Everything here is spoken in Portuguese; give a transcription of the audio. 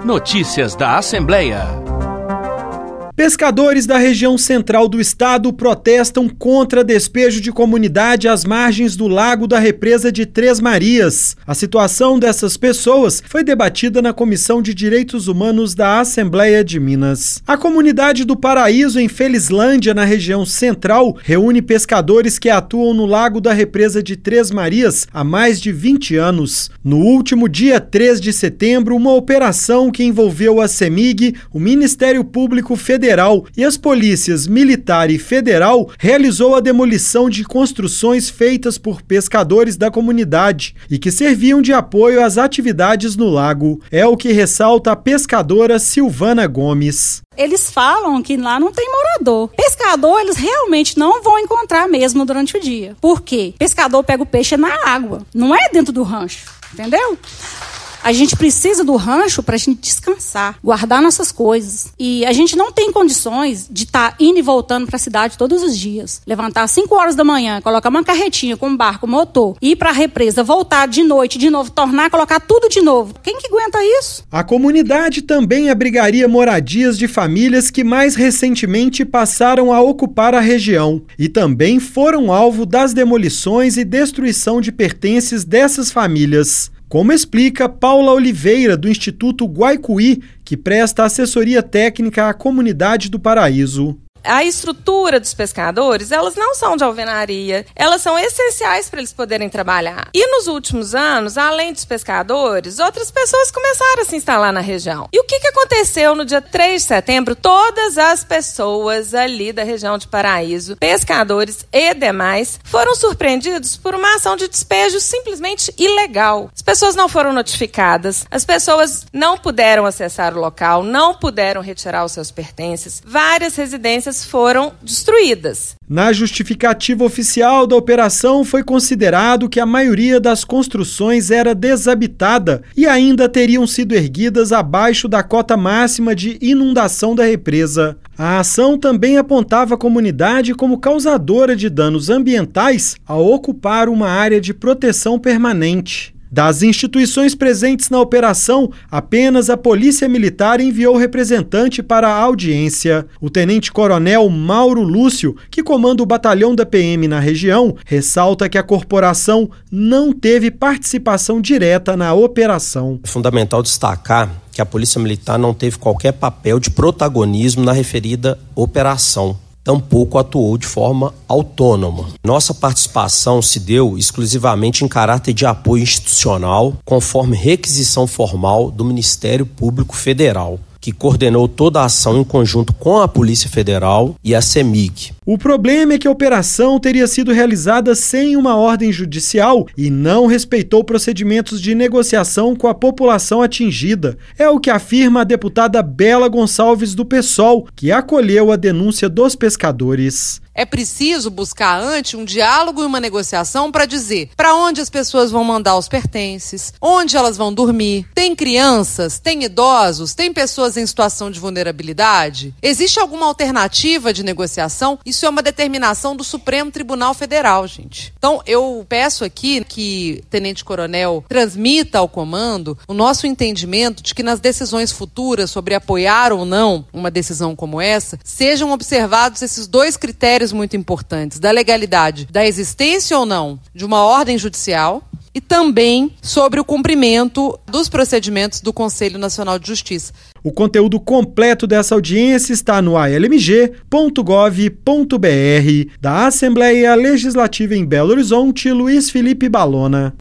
Notícias da Assembleia. Pescadores da região central do estado protestam contra despejo de comunidade às margens do lago da represa de Três Marias. A situação dessas pessoas foi debatida na Comissão de Direitos Humanos da Assembleia de Minas. A comunidade do Paraíso, em Felizlândia, na região central, reúne pescadores que atuam no lago da represa de Três Marias há mais de 20 anos. No último dia 3 de setembro, uma operação que envolveu a CEMIG, o Ministério Público Federal e as polícias militar e federal realizou a demolição de construções feitas por pescadores da comunidade e que serviam de apoio às atividades no lago. É o que ressalta a pescadora Silvana Gomes. Eles falam que lá não tem morador. Pescador, eles realmente não vão encontrar mesmo durante o dia. Por quê? Pescador pega o peixe na água, não é dentro do rancho, entendeu? A gente precisa do rancho para a gente descansar, guardar nossas coisas. E a gente não tem condições de estar indo e voltando para a cidade todos os dias. Levantar às 5 horas da manhã, colocar uma carretinha com um barco, motor, ir para a represa, voltar de noite, de novo, tornar, colocar tudo de novo. Quem que aguenta isso? A comunidade também abrigaria moradias de famílias que mais recentemente passaram a ocupar a região e também foram alvo das demolições e destruição de pertences dessas famílias. Como explica Paula Oliveira, do Instituto Guaicuí, que presta assessoria técnica à comunidade do Paraíso. A estrutura dos pescadores, elas não são de alvenaria, elas são essenciais para eles poderem trabalhar. E nos últimos anos, além dos pescadores, outras pessoas começaram a se instalar na região. E o que aconteceu no dia 3 de setembro? Todas as pessoas ali da região de Paraíso, pescadores e demais, foram surpreendidos por uma ação de despejo simplesmente ilegal. As pessoas não foram notificadas, as pessoas não puderam acessar o local, não puderam retirar os seus pertences, várias residências foram destruídas. Na justificativa oficial da operação foi considerado que a maioria das construções era desabitada e ainda teriam sido erguidas abaixo da cota máxima de inundação da represa. A ação também apontava a comunidade como causadora de danos ambientais ao ocupar uma área de proteção permanente. Das instituições presentes na operação, apenas a Polícia Militar enviou representante para a audiência. O tenente-coronel Mauro Lúcio, que comanda o batalhão da PM na região, ressalta que a corporação não teve participação direta na operação. É fundamental destacar que a Polícia Militar não teve qualquer papel de protagonismo na referida operação. Tampouco atuou de forma autônoma. Nossa participação se deu exclusivamente em caráter de apoio institucional, conforme requisição formal do Ministério Público Federal, que coordenou toda a ação em conjunto com a Polícia Federal e a CEMIG. O problema é que a operação teria sido realizada sem uma ordem judicial e não respeitou procedimentos de negociação com a população atingida. É o que afirma a deputada Bela Gonçalves do PSOL, que acolheu a denúncia dos pescadores. É preciso buscar antes um diálogo e uma negociação para dizer para onde as pessoas vão mandar os pertences, onde elas vão dormir. Tem crianças, tem idosos, tem pessoas em situação de vulnerabilidade? Existe alguma alternativa de negociação? Isso é uma determinação do Supremo Tribunal Federal, gente. Então, eu peço aqui que o tenente-coronel transmita ao comando o nosso entendimento de que nas decisões futuras sobre apoiar ou não uma decisão como essa, sejam observados esses dois critérios muito importantes, da legalidade, da existência ou não de uma ordem judicial e também sobre o cumprimento dos procedimentos do Conselho Nacional de Justiça. O conteúdo completo dessa audiência está no almg.gov.br. Da Assembleia Legislativa em Belo Horizonte, Luiz Felipe Balona.